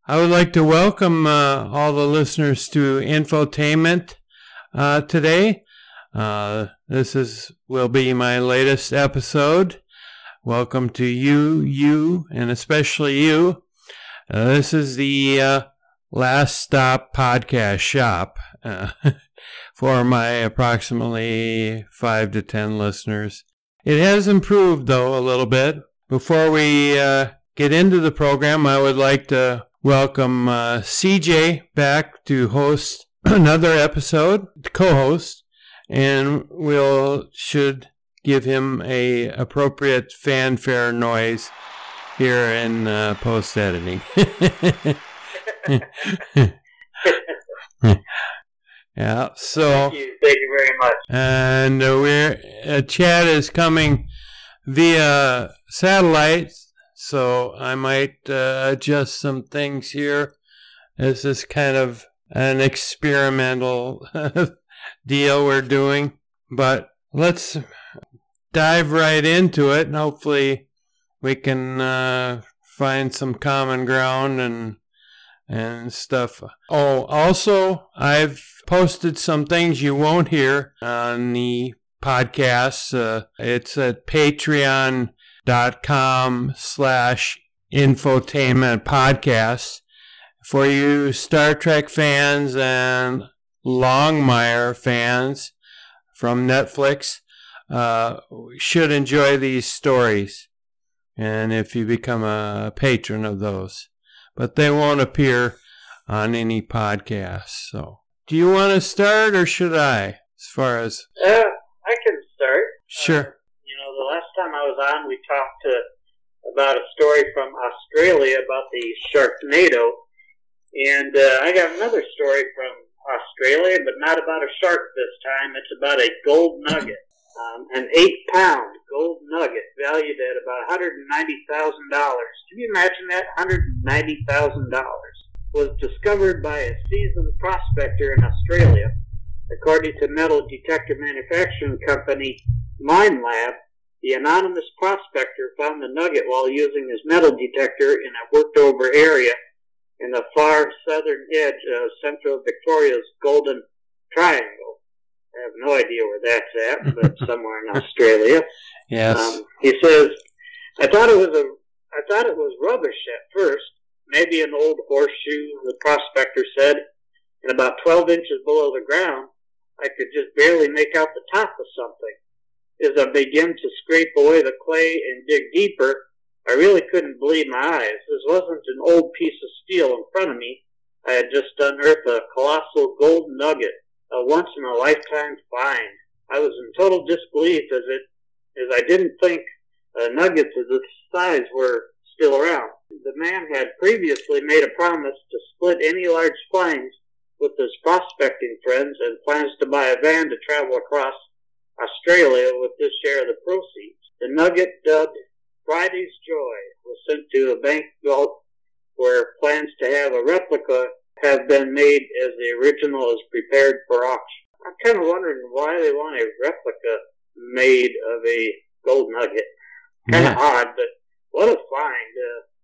I would like to welcome all the listeners to Infotainment today. This will be my latest episode. Welcome to you, and especially you. This is the Last Stop Podcast Shop for my approximately 5 to 10 listeners. It has improved, though, a little bit. Before we get into the program, I would like to welcome CJ back to host another episode, co-host, and should give him a appropriate fanfare noise here in post-editing. Yeah, so thank you very much. And Chad is coming via satellite, so I might adjust some things here. This is kind of an experimental deal we're doing, but let's dive right into it, and hopefully we can find some common ground and stuff. Oh, also, I've posted some things you won't hear on the podcast. It's at patreon.com/infotainment podcast. For you Star Trek fans and Longmire fans from Netflix, should enjoy these stories. And if you become a patron of those. But they won't appear on any podcast. So, do you want to start, or should I? As far as I can start. Sure. The last time I was on, we talked about a story from Australia about the Sharknado, and I got another story from Australia, but not about a shark this time. It's about a gold nugget. An 8-pound gold nugget valued at about $190,000. Can you imagine that? $190,000 was discovered by a seasoned prospector in Australia. According to metal detector manufacturing company Minelab, the anonymous prospector found the nugget while using his metal detector in a worked-over area in the far southern edge of central Victoria's Golden Triangle. I have no idea where that's at, but somewhere in Australia. Yes. He says, I thought it was rubbish at first, maybe an old horseshoe, the prospector said, and about 12 inches below the ground, I could just barely make out the top of something. As I began to scrape away the clay and dig deeper, I really couldn't believe my eyes. This wasn't an old piece of steel in front of me. I had just unearthed a colossal gold nugget. A once-in-a-lifetime find. I was in total disbelief as I didn't think nuggets of this size were still around. The man had previously made a promise to split any large finds with his prospecting friends and plans to buy a van to travel across Australia with his share of the proceeds. The nugget, dubbed Friday's Joy, was sent to a bank vault where plans to have a replica have been made as the original is prepared for auction. I'm kind of wondering why they want a replica made of a gold nugget. Kind of odd, but what a find.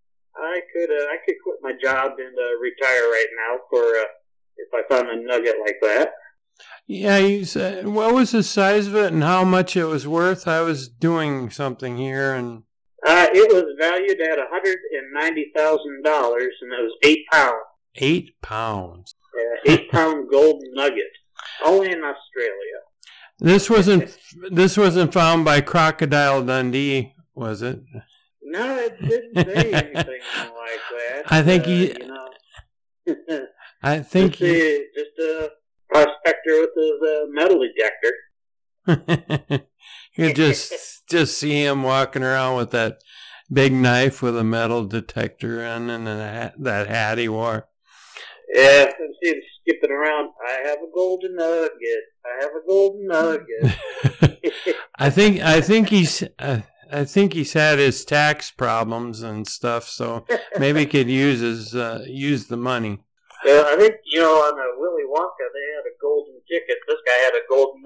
I could quit my job and retire right now if I found a nugget like that. Yeah, you said, what was the size of it and how much it was worth? I was doing something here and... It was valued at $190,000 and it was 8 pounds. 8 pounds. 8-pound gold nugget. Only in Australia. This wasn't found by Crocodile Dundee, was it? No, it didn't say anything like that. I think just a prospector with his metal detector. You just see him walking around with that big knife with a metal detector in, and that hat he wore. Yeah, I see him skipping around. I have a golden nugget. I have a golden nugget. I think he's had his tax problems and stuff, so maybe he could use the money. Yeah, I think on Willy Wonka they had a golden ticket. This guy had a golden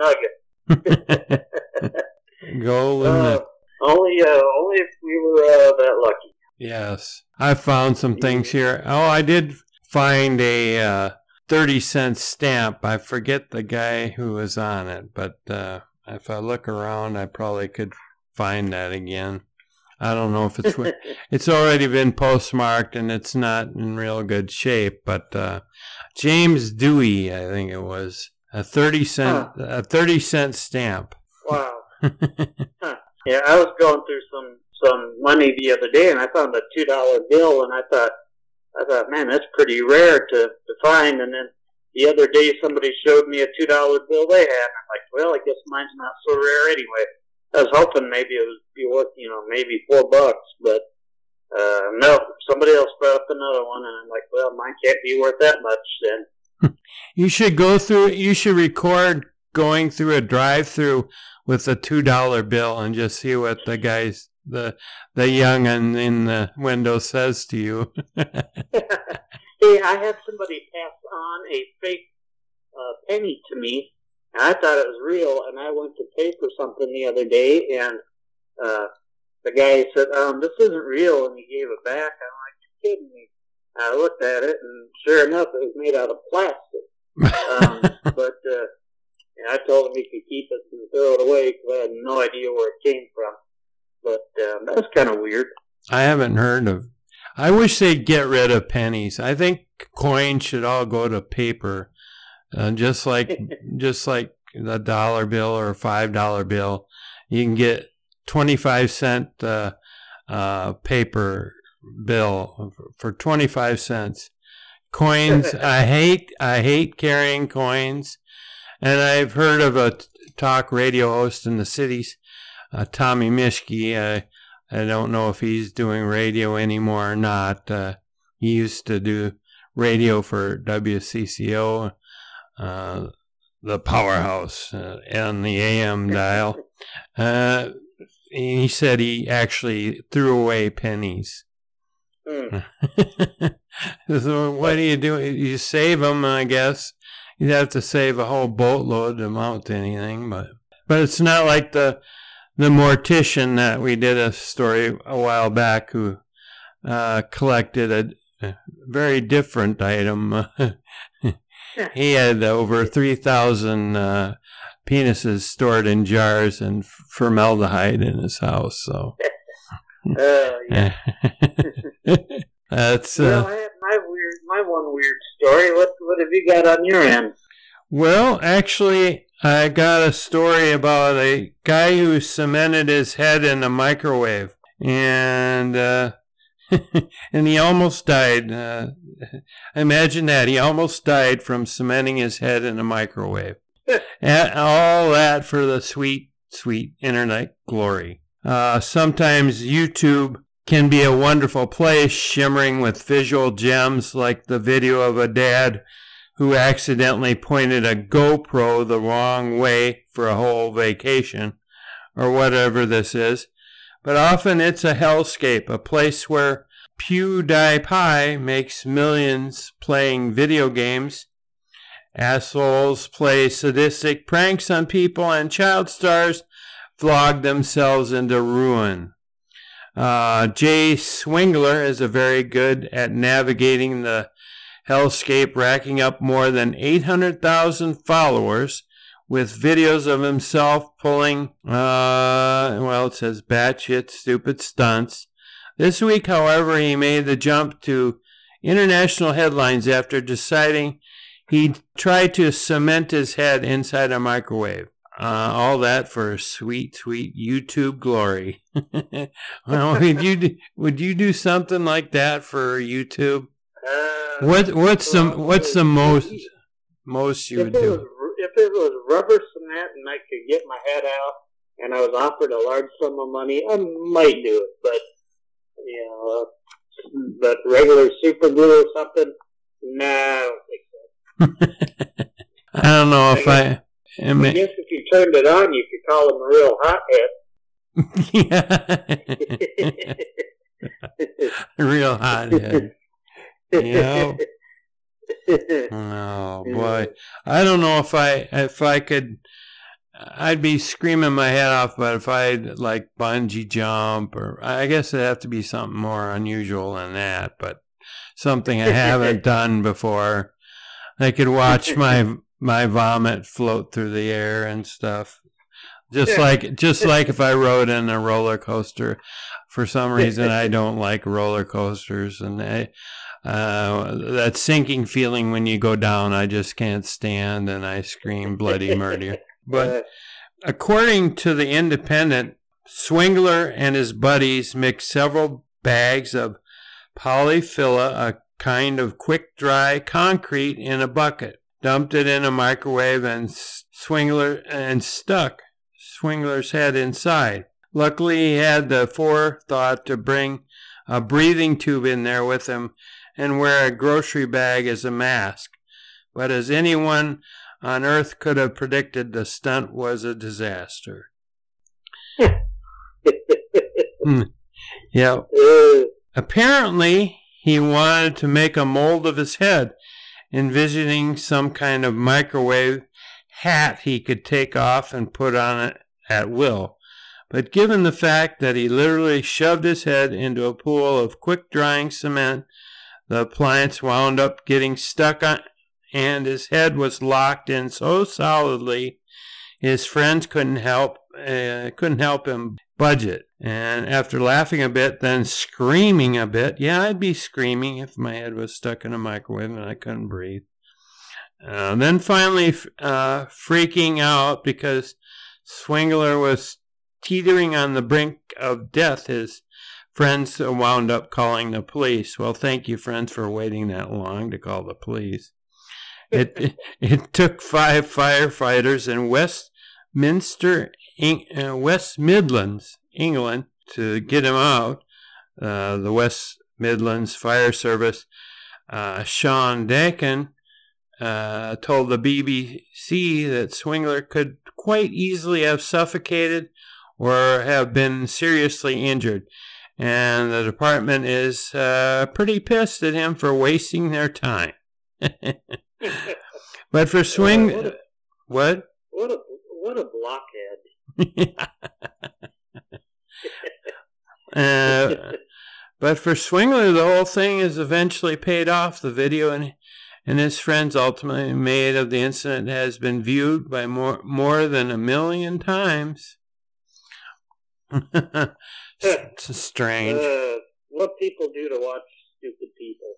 nugget. Golden. Only if we were that lucky. Yes. I found some things here. Oh, I did find a 30-cent stamp. I forget the guy who was on it, but if I look around, I probably could find that again. I don't know if it's already been postmarked and it's not in real good shape, but James Dewey, I think it was, a 30-cent stamp. Wow. Yeah, I was going through some money the other day, and I found a $2 bill, and I thought, man, that's pretty rare to find. And then the other day, somebody showed me a $2 bill they had, and I'm like, well, I guess mine's not so rare anyway. I was hoping maybe it would be worth, maybe $4, but no, somebody else brought up another one, and I'm like, well, mine can't be worth that much then. You should record going through a drive-through with a $2 bill and just see what the guys, the young'un in the window says to you. Hey, I had somebody pass on a fake penny to me, and I thought it was real, and I went to pay for something the other day, and the guy said, this isn't real, and he gave it back. I'm like, you're kidding me. I looked at it, and sure enough, it was made out of plastic. But I told him he could keep it and throw it away because I had no idea where it came from. But that was kind of weird. I haven't heard of. I wish they'd get rid of pennies. I think coins should all go to paper, just like the dollar bill or $5 bill. You can get 25-cent paper bill for 25 cents. Coins, I hate carrying coins. And I've heard of a talk radio host in the cities, Tommy Mischke. I don't know if he's doing radio anymore or not. He used to do radio for WCCO, the powerhouse, and the AM dial. He said he actually threw away pennies. So what do? You save them, I guess. You'd have to save a whole boatload to amount to anything, but it's not like the mortician that we did a story a while back who collected a very different item. He had over 3,000 penises stored in jars and formaldehyde in his house. So yeah. That's well, I have my one weird story. What have you got on your end? Well, actually, I got a story about a guy who cemented his head in a microwave, and and he almost died. Imagine that. He almost died from cementing his head in a microwave. All that for the sweet, sweet internet glory. Sometimes YouTube can be a wonderful place, shimmering with visual gems like the video of a dad who accidentally pointed a GoPro the wrong way for a whole vacation, or whatever this is. But often it's a hellscape, a place where PewDiePie makes millions playing video games. Assholes play sadistic pranks on people, and child stars vlog themselves into ruin. Jay Swingler is very good at navigating the hellscape, racking up more than 800,000 followers with videos of himself pulling, it says batshit stupid stunts. This week, however, he made the jump to international headlines after deciding he tried to cement his head inside a microwave. All that for sweet, sweet YouTube glory. Well, would you do something like that for YouTube? What's the most you would do? If it was rubber cement and I could get my head out and I was offered a large sum of money, I might do it. But regular super glue or something, nah, I don't think so. I don't know if I guess if you turned it on, you could call him a real hothead. Yeah. Real hothead. Yeah. Oh boy, I don't know if I could I'd be screaming my head off, but if I'd like bungee jump, or I guess it'd have to be something more unusual than that, but something I haven't done before. I could watch my vomit float through the air and stuff. Just like if I rode in a roller coaster. For some reason, I don't like roller coasters, and that sinking feeling when you go down, I just can't stand, and I scream bloody murder. But according to the Independent, Swingler and his buddies mixed several bags of polyfilla, a kind of quick-dry concrete, in a bucket, dumped it in a microwave, and stuck Swingler's head inside. Luckily, he had the forethought to bring a breathing tube in there with him and wear a grocery bag as a mask. But as anyone on Earth could have predicted, the stunt was a disaster. Yeah. Apparently, he wanted to make a mold of his head, envisioning some kind of microwave hat he could take off and put on it at will. But given the fact that he literally shoved his head into a pool of quick-drying cement, the appliance wound up getting stuck on, and his head was locked in so solidly, his friends couldn't help him budge it. And after laughing a bit, then screaming a bit, yeah, I'd be screaming if my head was stuck in a microwave and I couldn't breathe. Then finally freaking out because Swingler was teetering on the brink of death, his friends wound up calling the police. Well, thank you, friends, for waiting that long to call the police. It took 5 firefighters in West Midlands, England, to get him out. The West Midlands Fire Service, Sean Dakin, told the BBC that Swingler could quite easily have suffocated or have been seriously injured, and the department is pretty pissed at him for wasting their time. But for what a blockhead. But for Swingler, the whole thing is eventually paid off. The video and his friends ultimately made of the incident has been viewed by more than 1 million times. It's strange. What people do to watch stupid people.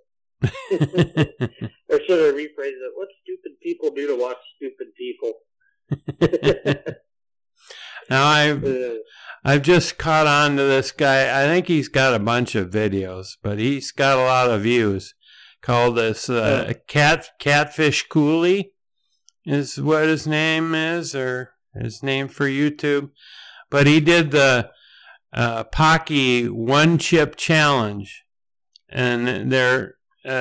Or should I rephrase it? What stupid people do to watch stupid people. Now I've just caught on to this guy. I think he's got a bunch of videos, but he's got a lot of views. Called this Catfish Cooley is what his name is, or his name for YouTube. But he did the Pocky One Chip Challenge, and they're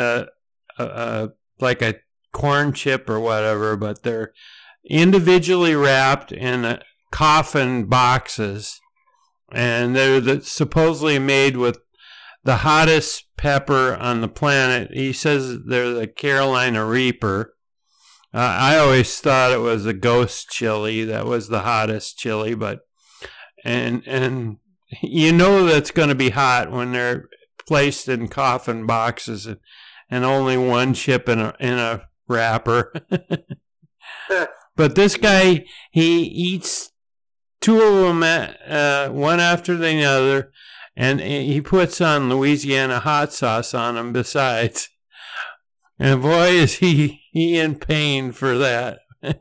like a corn chip or whatever, but they're individually wrapped in coffin boxes, and they're supposedly made with the hottest pepper on the planet. He says they're the Carolina Reaper. I always thought it was a ghost chili that was the hottest chili, but and you know that's going to be hot when they're placed in coffin boxes and only one chip in a wrapper. But this guy, he eats 2 of them one after the other, and he puts on Louisiana hot sauce on them besides. And boy, is he in pain for that.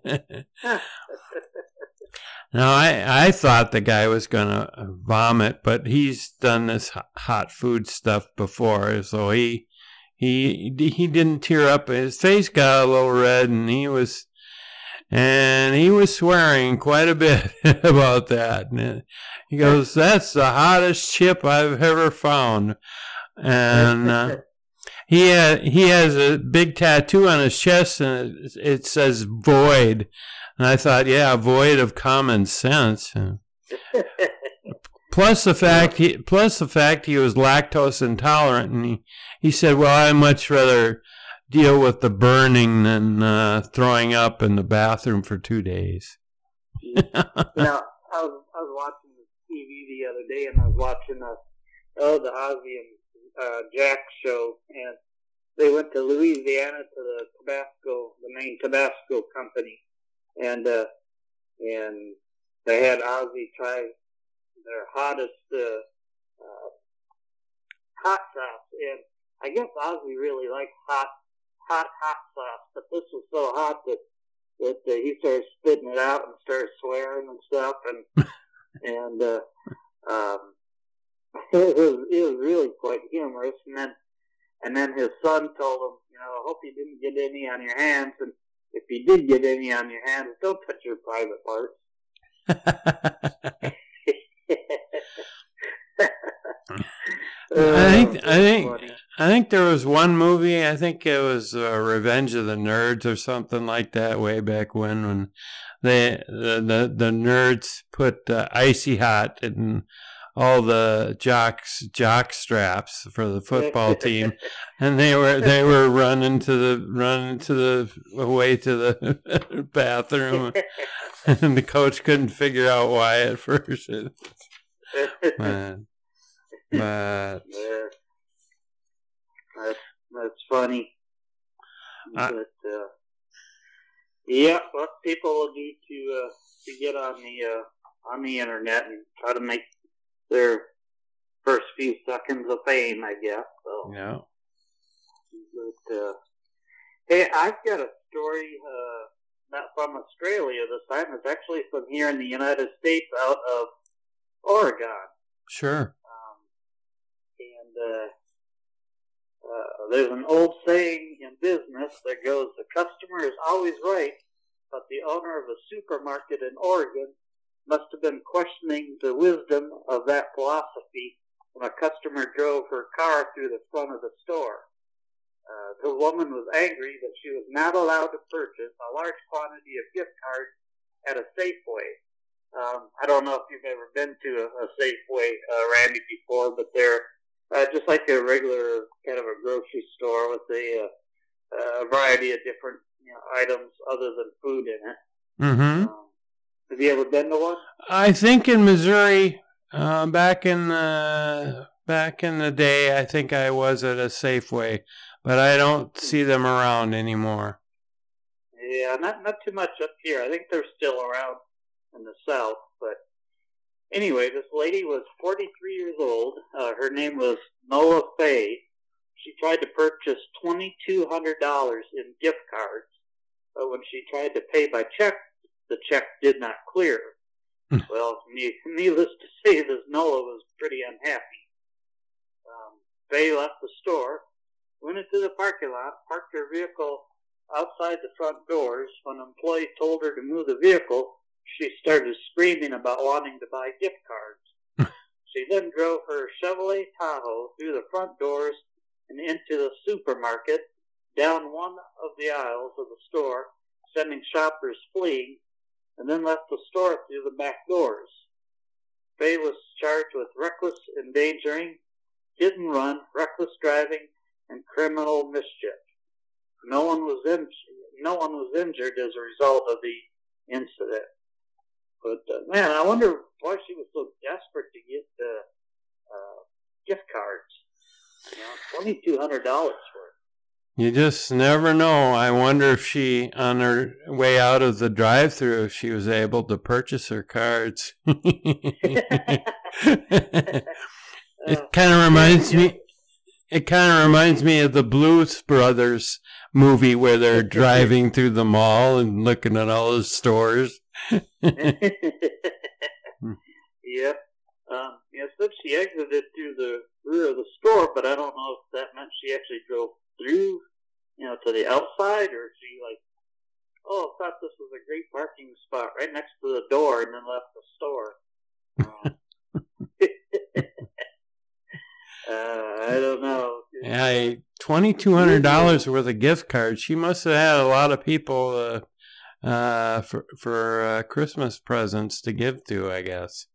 Now, I thought the guy was going to vomit, but he's done this hot food stuff before, so he didn't tear up. His face got a little red, and he was swearing quite a bit about that. And he goes, "That's the hottest chip I've ever found." And he has a big tattoo on his chest, and it says "void." And I thought, yeah, void of common sense. Plus the fact he was lactose intolerant, and he said, "Well, I'd much rather deal with the burning than throwing up in the bathroom for 2 days." I was watching the TV the other day, and I was watching the Ozzy and Jack show, and they went to Louisiana to the main Tabasco company, and they had Ozzy try their hottest hot sauce, and I guess Ozzy really likes hot sauce, but this was so hot that he started spitting it out and started swearing and stuff, and it was really quite humorous. And then his son told him, I hope you didn't get any on your hands, and if you did get any on your hands, don't touch your private parts. I think there was one movie. I think it was Revenge of the Nerds or something like that, way back when the nerds put Icy Hot in all the jock straps for the football team, and they were running away to the bathroom, and the coach couldn't figure out why at first. But that's funny. But yeah, what people will do to get on the internet and try to make their first few seconds of fame, I guess. So. Yeah. But hey, I've got a story not from Australia this time. It's actually from here in the United States, out of Oregon. Sure. There's an old saying in business that goes, the customer is always right, but the owner of a supermarket in Oregon must have been questioning the wisdom of that philosophy when a customer drove her car through the front of the store. The woman was angry that she was not allowed to purchase a large quantity of gift cards at a Safeway. I don't know if you've ever been to a Safeway, Randy, before, but they're just like a regular kind of a grocery store with a variety of different items other than food in it. Mm-hmm. Have you ever been to one? I think in Missouri, back in the day, I think I was at a Safeway, but I don't see them around anymore. Yeah, not too much up here. I think they're still around in the South, but anyway, this lady was 43 years old. Her name was Noah Fay. She tried to purchase $2,200 in gift cards, but when she tried to pay by check, the check did not clear. Well, needless to say, this Noah was pretty unhappy. Fay left the store, went into the parking lot, parked her vehicle outside the front doors. When an employee told her to move the vehicle, she started screaming about wanting to buy gift cards. She then drove her Chevrolet Tahoe through the front doors and into the supermarket, down one of the aisles of the store, sending shoppers fleeing, and then left the store through the back doors. Fay was charged with reckless endangering, hit and run, reckless driving, and criminal mischief. No one was injured as a result of the incident. But man, I wonder why she was so desperate to get gift cards. $2,200 for it. You just never know. I wonder if she, on her way out of the drive-thru, she was able to purchase her cards. It kind of reminds me. It kind of reminds me of the Blues Brothers movie where they're driving through the mall and looking at all the stores. Yep. So she exited through the rear of the store, but I don't know if that meant she actually drove through, to the outside, or she thought this was a great parking spot right next to the door, and then left the store. I don't know. Yeah, $2,200 worth of gift cards. She must have had a lot of people for Christmas presents to give to, I guess.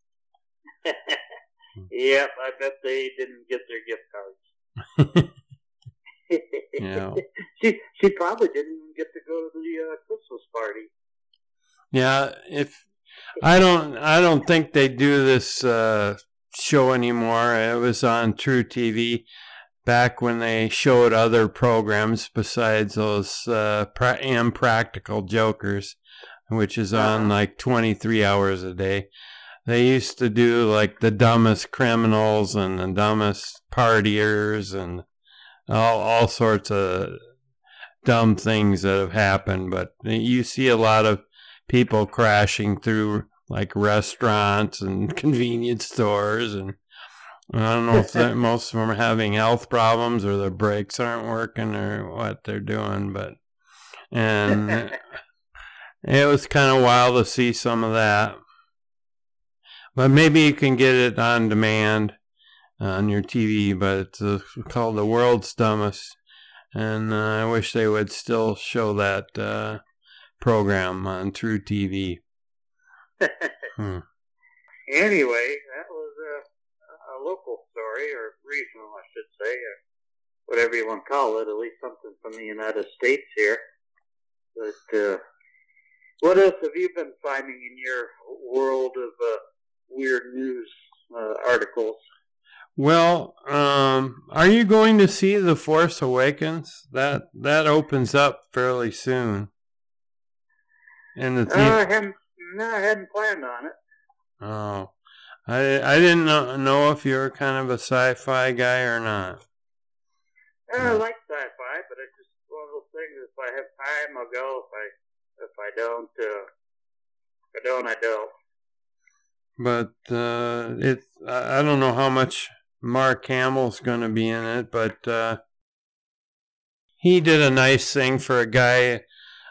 Yep, I bet they didn't get their gift cards. Yeah. She probably didn't even get to go to the Christmas party. Yeah, I don't think they do this show anymore. It was on True TV back when they showed other programs besides those Impractical Jokers, which is on like 23 hours a day. They used to do like the dumbest criminals and the dumbest partiers and all sorts of dumb things that have happened. But you see a lot of people crashing through like restaurants and convenience stores, and I don't know if most of them are having health problems or their brakes aren't working or what they're doing, and it was kind of wild to see some of that. But maybe you can get it on demand on your TV, but it's called The World's Dumbest, and I wish they would still show that program on True TV. Anyway, that was a local story, or regional, I should say, or whatever you want to call it, at least something from the United States here. But what else have you been finding in your world of weird news articles? Well, are you going to see The Force Awakens? That opens up fairly soon. And I hadn't planned on it. Oh, I didn't know if you were kind of a sci-fi guy or not. I like sci-fi, but it's just one of those things. If I have time, I'll go. If I don't, I don't. But I don't know how much Mark Hamill's going to be in it, but he did a nice thing for a guy.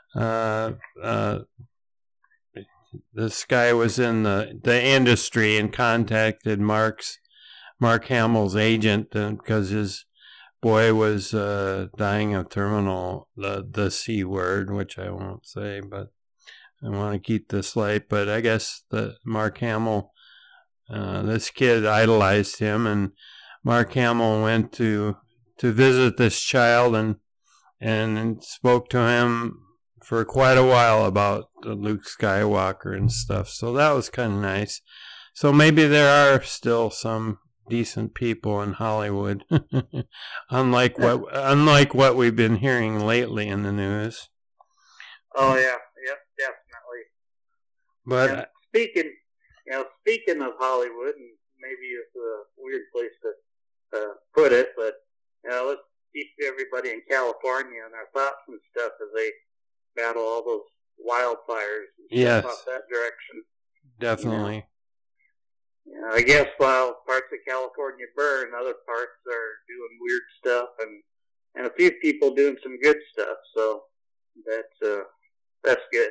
This guy was in the industry and contacted Mark Hamill's agent because his boy was dying of terminal, the C word, which I won't say, but I want to keep this light. But I guess Mark Hamill, this kid idolized him, and Mark Hamill went to visit this child and spoke to him for quite a while about Luke Skywalker and stuff. So that was kind of nice. So maybe there are still some decent people in Hollywood, unlike what we've been hearing lately in the news. Oh yeah, yep, definitely. But speaking of Hollywood, and maybe it's a weird place to put it, but let's keep everybody in California in our thoughts and stuff as they battle all those wildfires and stuff off that direction. Definitely. I guess while parts of California burn, other parts are doing weird stuff, and a few people doing some good stuff. So that's good.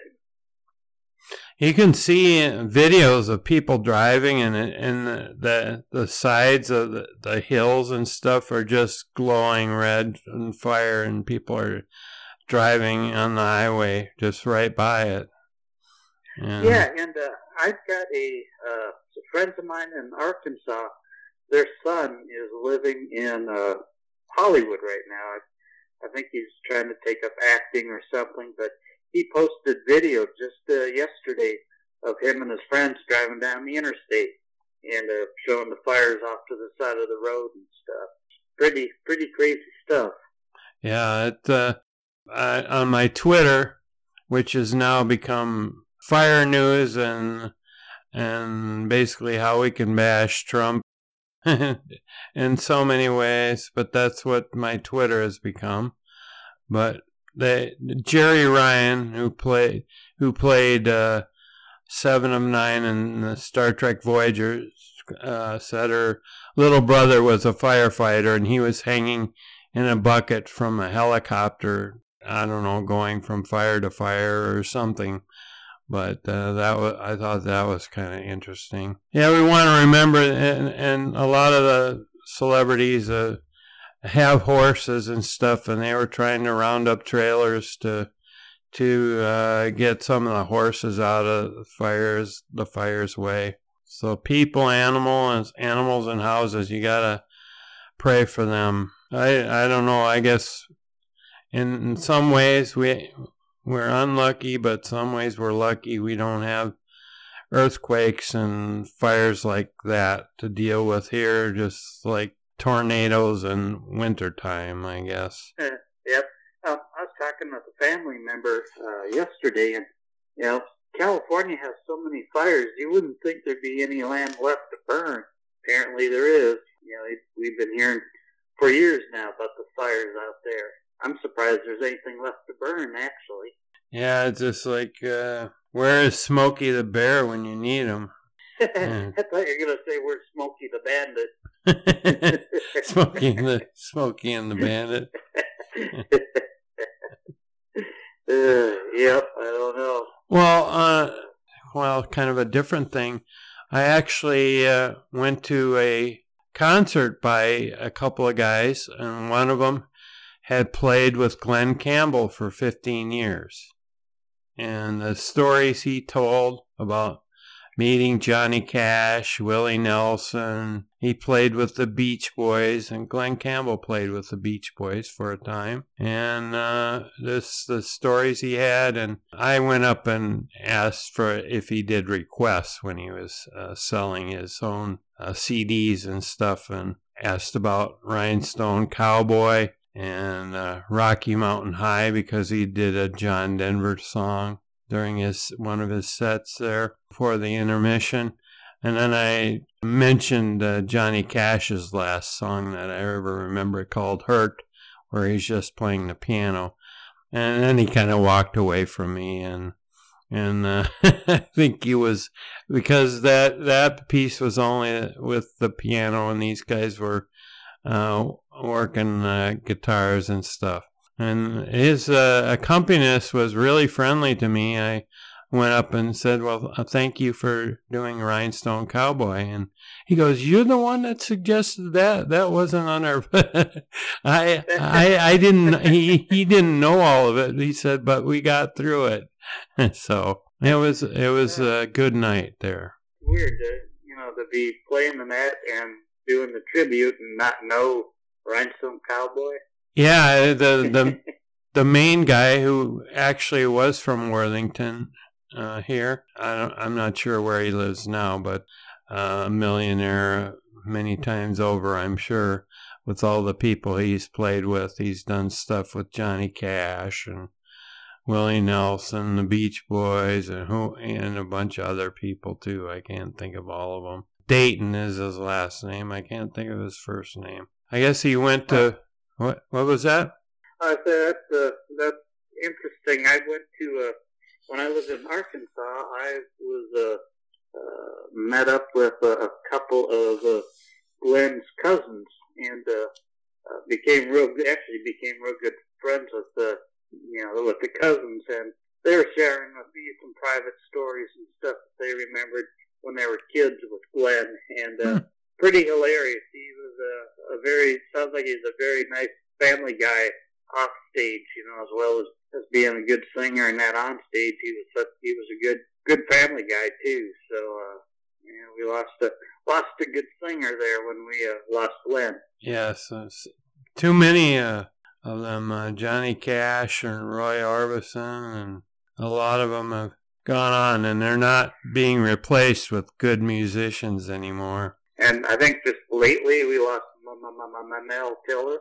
You can see videos of people driving, and the sides of the hills and stuff are just glowing red and fire, and people are driving on the highway just right by it. And I've got friends of mine in Arkansas. Their son is living in Hollywood right now. I think he's trying to take up acting or something, but he posted video just yesterday of him and his friends driving down the interstate and showing the fires off to the side of the road and stuff. Pretty crazy stuff. Yeah, on my Twitter, which has now become Fire News and basically how we can bash Trump in so many ways, but that's what my Twitter has become. But Jerry Ryan, who played 7 of 9 in the Star Trek Voyager, said her little brother was a firefighter and he was hanging in a bucket from a helicopter, I don't know, going from fire to fire or something. But I thought that was kind of interesting. Yeah, we want to remember, and a lot of the celebrities have horses and stuff, and they were trying to round up trailers to get some of the horses out of the fire's way. So people, animals, and houses, you gotta pray for them. I don't know. I guess in some ways we're unlucky, but some ways we're lucky. We don't have earthquakes and fires like that to deal with here, just like tornadoes in wintertime, I guess. Yep. I was talking with a family member yesterday, and California has so many fires, you wouldn't think there'd be any land left to burn. Apparently there is. We've been hearing for years now about the fires out there. I'm surprised there's anything left to burn, actually. Yeah, it's just like, where is Smokey the Bear when you need him? I thought you were going to say, where's Smokey the Bandit? Smokey and the Bandit. Yep, I don't know. Well, kind of a different thing. I actually went to a concert by a couple of guys, and one of them had played with Glenn Campbell for 15 years. And the stories he told about meeting Johnny Cash, Willie Nelson, he played with the Beach Boys, and Glenn Campbell played with the Beach Boys for a time. And the stories he had, and I went up and asked for if he did requests when he was selling his own CDs and stuff, and asked about Rhinestone Cowboy and Rocky Mountain High, because he did a John Denver song during one of his sets there before the intermission. And then I mentioned Johnny Cash's last song that I ever remember, called Hurt, where he's just playing the piano. And then he kind of walked away from me, and I think he was, because that piece was only with the piano, and these guys were working guitars and stuff. And his accompanist was really friendly to me. I went up and said, well, thank you for doing Rhinestone Cowboy. And he goes, you're the one that suggested that. That wasn't on our... I didn't... He didn't know all of it. He said, but we got through it. So it was a good night there. Weird to be playing the net and doing the tribute and not know Rhinestone Cowboy. Yeah, the main guy, who actually was from Worthington here, I'm not sure where he lives now, but a millionaire many times over, I'm sure, with all the people he's played with. He's done stuff with Johnny Cash and Willie Nelson, the Beach Boys, and a bunch of other people too. I can't think of all of them. Dayton is his last name. I can't think of his first name. I guess he went to... What was that? I said that's interesting. I went to when I lived in Arkansas. I was met up with a couple of Glenn's cousins, and became real good friends with the cousins, and they were sharing with me some private stories and stuff that they remembered when they were kids with Glenn, and pretty hilarious. He was sounds like he's a very nice family guy off stage, as well as being a good singer, and that on stage he was a good family guy too. So we lost a good singer there when we lost Glenn. Yes, too many of them. Johnny Cash and Roy Orbison, and a lot of them have gone on, and they're not being replaced with good musicians anymore. And I think just lately we lost Mel Tillis.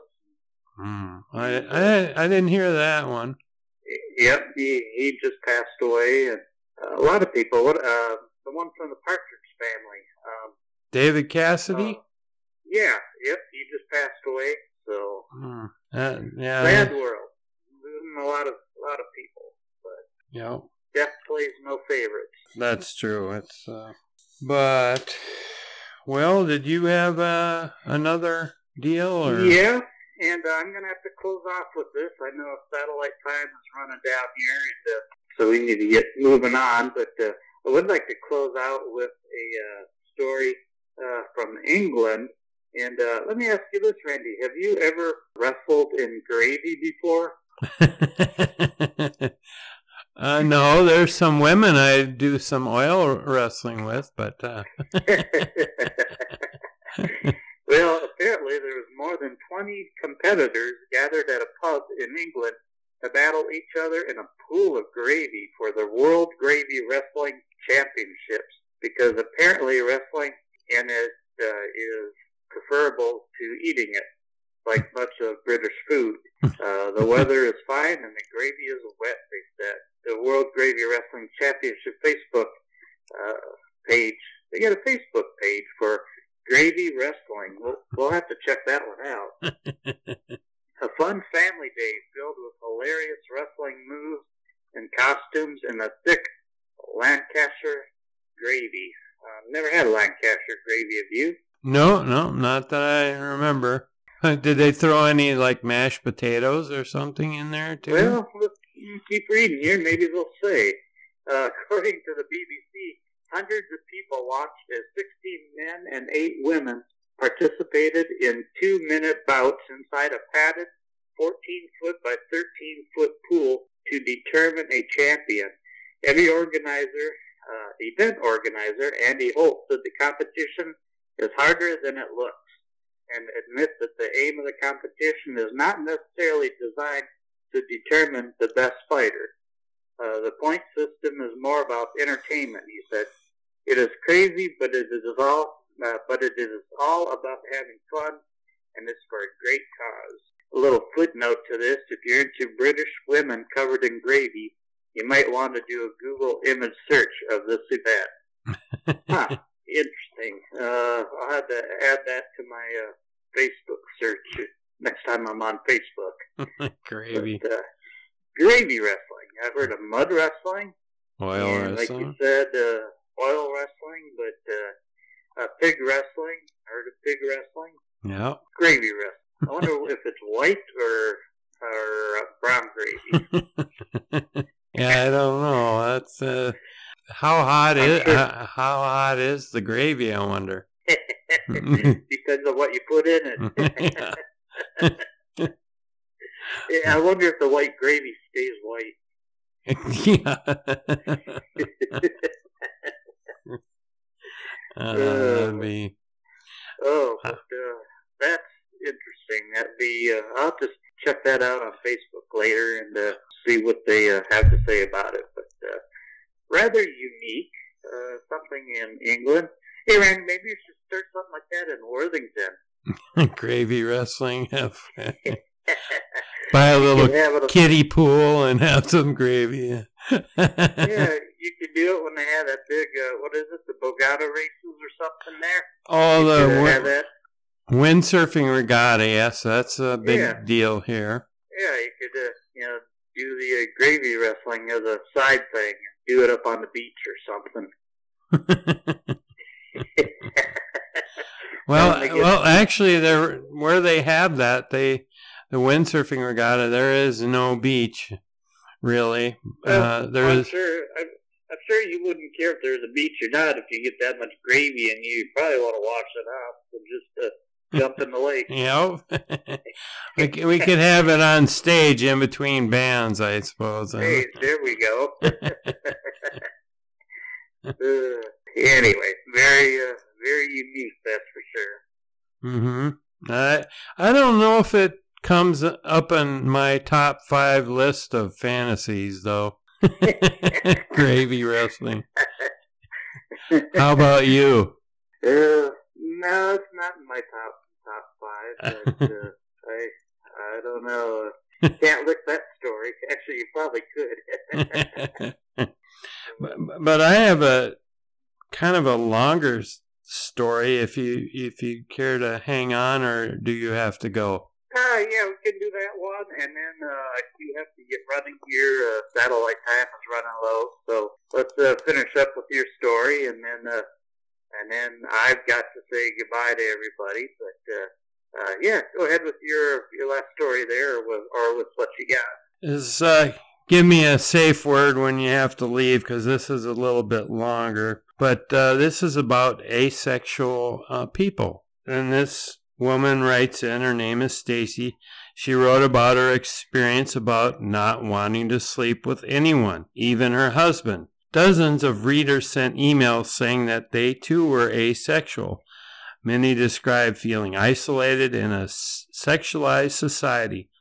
I didn't hear that one. Yep, he just passed away, and a lot of people. The one from the Partridge Family, David Cassidy. Yep, he just passed away. So yeah, sad world, losing a lot of people. But yep, death plays no favorites. That's true. It's but. Well, did you have another deal? Or? Yeah, and I'm going to have to close off with this. I know satellite time is running down here, and so we need to get moving on. But I would like to close out with a story from England. And let me ask you this, Randy. Have you ever wrestled in gravy before? No, there's some women I do some oil wrestling with, but... Well, apparently there was more than 20 competitors gathered at a pub in England to battle each other in a pool of gravy for the World Gravy Wrestling Championships, because apparently wrestling in it is preferable to eating it, like much of British food. The weather is fine and the gravy is wet, they said. The World Gravy Wrestling Championship Facebook page, they got a Facebook page for Gravy Wrestling. We'll have to check that one out. A fun family day filled with hilarious wrestling moves and costumes and a thick Lancashire gravy. Never had a Lancashire gravy, have you? No, not that I remember. Did they throw any, like, mashed potatoes or something in there, too? Well, let's keep reading here. Maybe they'll say. According to the BBC, hundreds of people watched as 16 men and 8 women participated in 2-minute bouts inside a padded 14-foot by 13-foot pool to determine a champion. Every event organizer, Andy Holt, said the competition is harder than it looks, and admits that the aim of the competition is not necessarily designed to determine the best fighter. The point system is more about entertainment, he said. It is crazy, but it is all about having fun, and it's for a great cause. A little footnote to this: if you're into British women covered in gravy, you might want to do a Google image search of this event. Interesting. I'll have to add that to my Facebook search next time I'm on Facebook. Gravy. But, gravy wrestling. I've heard of mud wrestling. Oil wrestling. Like you said, oil wrestling, but pig wrestling. I heard of pig wrestling. Yeah. Gravy wrestling. I wonder if it's white or brown gravy. Yeah, I don't know. That's how hot is the gravy, I wonder. Depends on what you put in it. Yeah, I wonder if the white gravy stays white. Yeah. That's interesting. That'd be. I'll just check that out on Facebook later and see what they have to say about it. But rather unique. Something in England. Hey, Randy, maybe you should start something like that in Worthington. Gravy wrestling. Buy a little kiddie pool and have some gravy. Yeah, you could do it when they have that big, what is it, the Bogata races or something there? Oh, the windsurfing regatta, yes, that's a big deal here. Yeah, you could, do the gravy wrestling as a side thing. Do it up on the beach or something. Well, actually, where they have that, the windsurfing regatta, there is no beach, really. I'm sure you wouldn't care if there's a beach or not if you get that much gravy in you. You probably want to wash it off and just jump in the lake. Yep. we could have it on stage in between bands, I suppose. Hey, there we go. Anyway, very unique, that's for sure. Mm-hmm. I don't know if it comes up on my top 5 list of fantasies, though. Gravy wrestling. How about you? No, it's not in my top 5. But, I don't know. Can't lick that story. Actually, you probably could. But I have a kind of a longer story. If you care to hang on, or do you have to go? Yeah, we can do that one, and then I do have to get running here. Satellite time is running low, so let's finish up with your story, and then I've got to say goodbye to everybody. But yeah, go ahead with your last story there, or with what you got. Give me a safe word when you have to leave, because this is a little bit longer. But this is about asexual people, and this woman writes in, her name is Stacy. She wrote about her experience about not wanting to sleep with anyone, even her husband. Dozens of readers sent emails saying that they too were asexual. Many described feeling isolated in a sexualized society.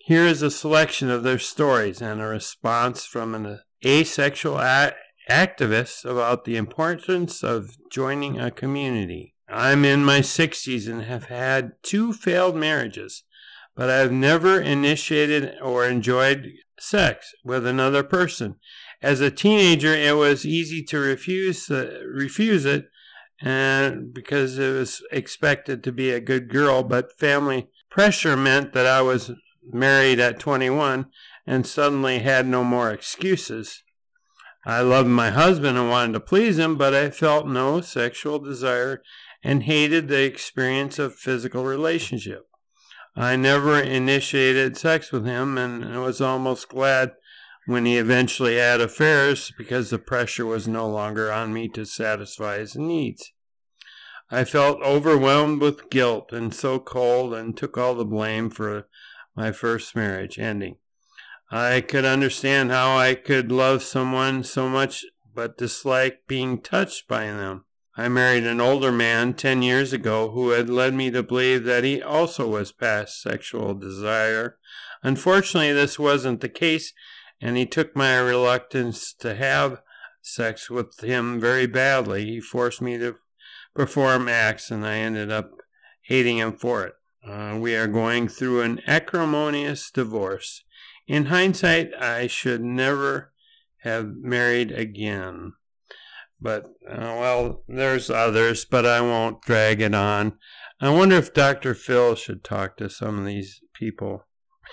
Here is a selection of their stories and a response from an asexual activist about the importance of joining a community. I'm in my 60s and have had 2 failed marriages, but I've never initiated or enjoyed sex with another person. As a teenager, it was easy to refuse it, and because it was expected to be a good girl, but family pressure meant that I was married at 21 and suddenly had no more excuses. I loved my husband and wanted to please him, but I felt no sexual desire and hated the experience of physical relationship. I never initiated sex with him and was almost glad when he eventually had affairs because the pressure was no longer on me to satisfy his needs. I felt overwhelmed with guilt and so cold and took all the blame for my first marriage ending. I could understand how I could love someone so much but dislike being touched by them. I married an older man 10 years ago who had led me to believe that he also was past sexual desire. Unfortunately, this wasn't the case, and he took my reluctance to have sex with him very badly. He forced me to perform acts, and I ended up hating him for it. We are going through an acrimonious divorce. In hindsight, I should never have married again. But, well, there's others, but I won't drag it on. I wonder if Dr. Phil should talk to some of these people.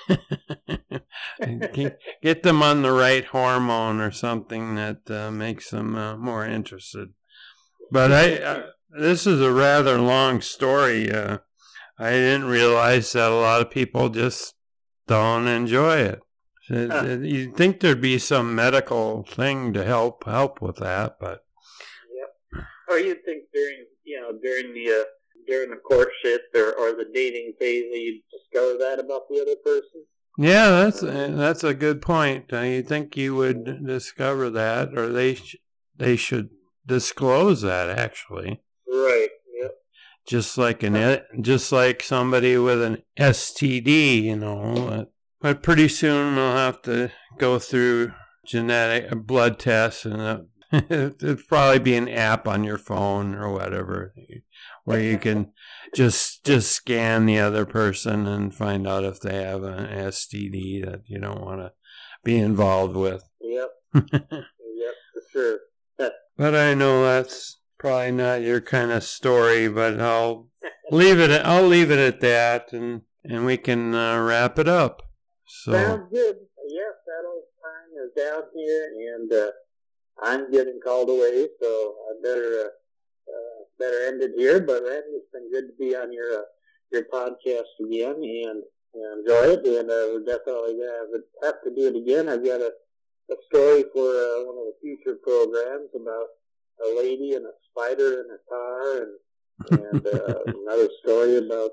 Get them on the right hormone or something that makes them more interested. But this is a rather long story. I didn't realize that a lot of people just don't enjoy it. You'd think there'd be some medical thing to help with that, but yep. Or you'd think during the courtship or the dating phase, you'd discover that about the other person. Yeah, that's a good point. You'd think you would discover that, or they should disclose that actually. Right. Yep. Just like somebody with an STD, But pretty soon we'll have to go through genetic blood tests, and it'll probably be an app on your phone or whatever, where you can just scan the other person and find out if they have an STD that you don't want to be involved with. Yep. Yep, for sure. But I know that's probably not your kind of story, but I'll leave it at that, and we can wrap it up. So. Sounds good. Yes, that old time is down here, and I'm getting called away, so I better end it here. But Randy, it's been good to be on your podcast again, and enjoy it. And we're definitely gonna have to do it again. I've got a story for one of the future programs about a lady and a spider in a car, and another story about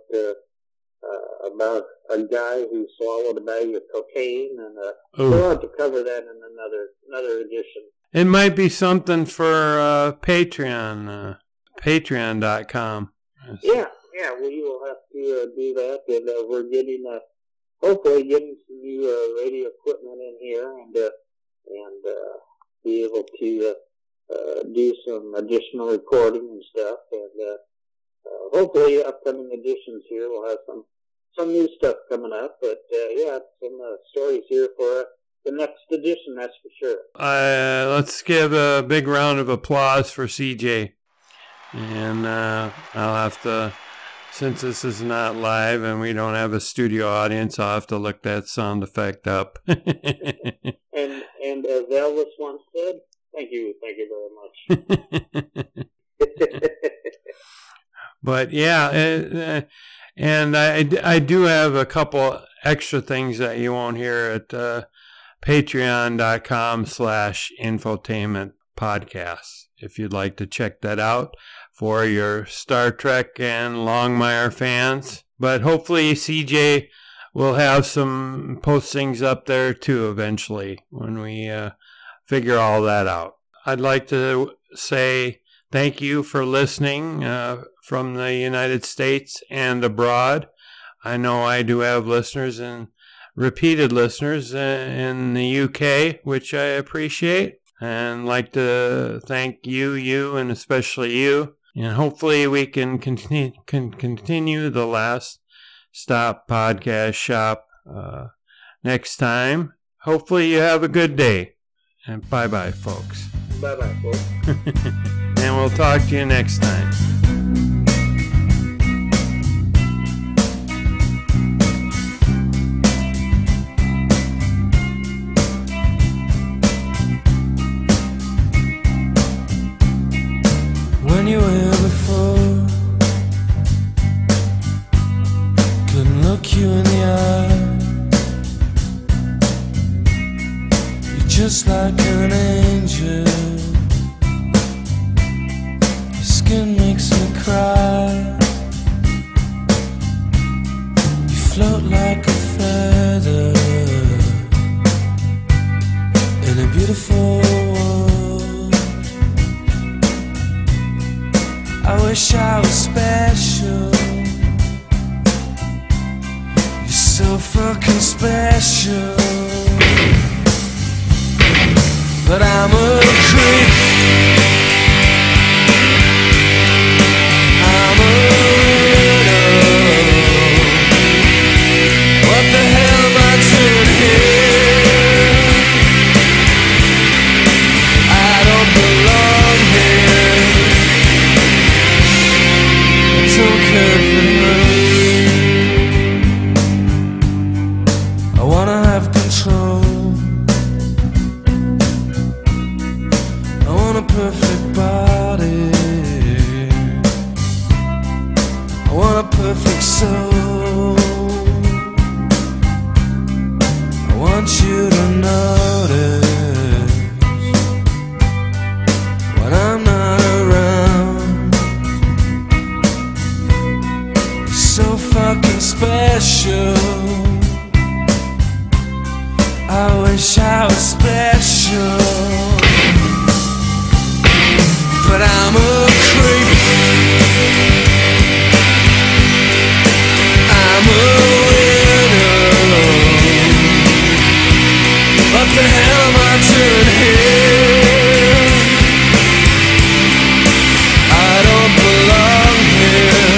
a guy who swallowed a bag of cocaine, and we'll have to cover that in another edition. It might be something for Patreon, patreon.com. Yeah, we will have to do that, and we're hopefully getting some new radio equipment in here, and be able to do some additional recording and stuff, and hopefully upcoming editions here will have some new stuff coming up, but some stories here for the next edition, that's for sure. Let's give a big round of applause for CJ. And I'll have to, since this is not live and we don't have a studio audience, I'll have to look that sound effect up. and as Elvis once said, thank you very much. But yeah, and I do have a couple extra things that you won't hear at patreon.com/infotainment podcasts. If you'd like to check that out for your Star Trek and Longmire fans. But hopefully CJ will have some postings up there too eventually when we figure all that out. I'd like to say thank you for listening from the United States and abroad. I know I do have listeners in repeated listeners in the UK, which I appreciate. And like to thank you, and especially you. And hopefully we can continue the Last Stop Podcast Shop next time. Hopefully you have a good day. And bye-bye, folks. Bye-bye, folks. And we'll talk to you next time. When you were here before, couldn't look you in the eye. You're just like an angel. Your skin makes me cry. You float like a feather in a beautiful world. I wish I was special. You're so fucking special. But I'm a creep. I'm a widow. What the hell am I doing here? I don't belong here. Don't care for I wanna have control. I want a perfect body. I want a perfect soul. I want you to notice when I'm not around. So fucking special. I wish I was special. But I'm a creep. I'm a widow. What the hell am I doing here? I don't belong here.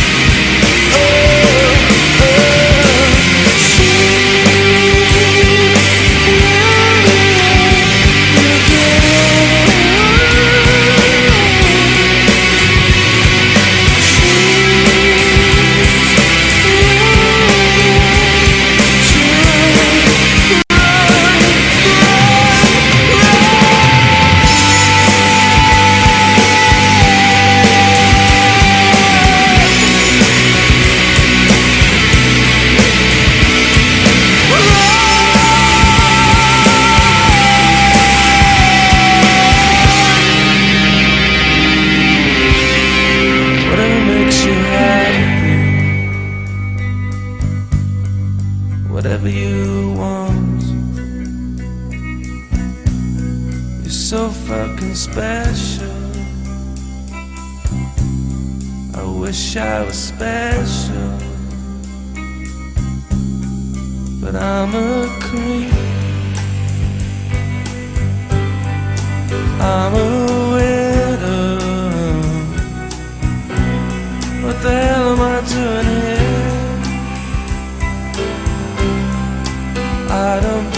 Whatever you want. You're so fucking special. I wish I was special. But I'm a creep. I'm a widow. What the hell am I doing here? I don't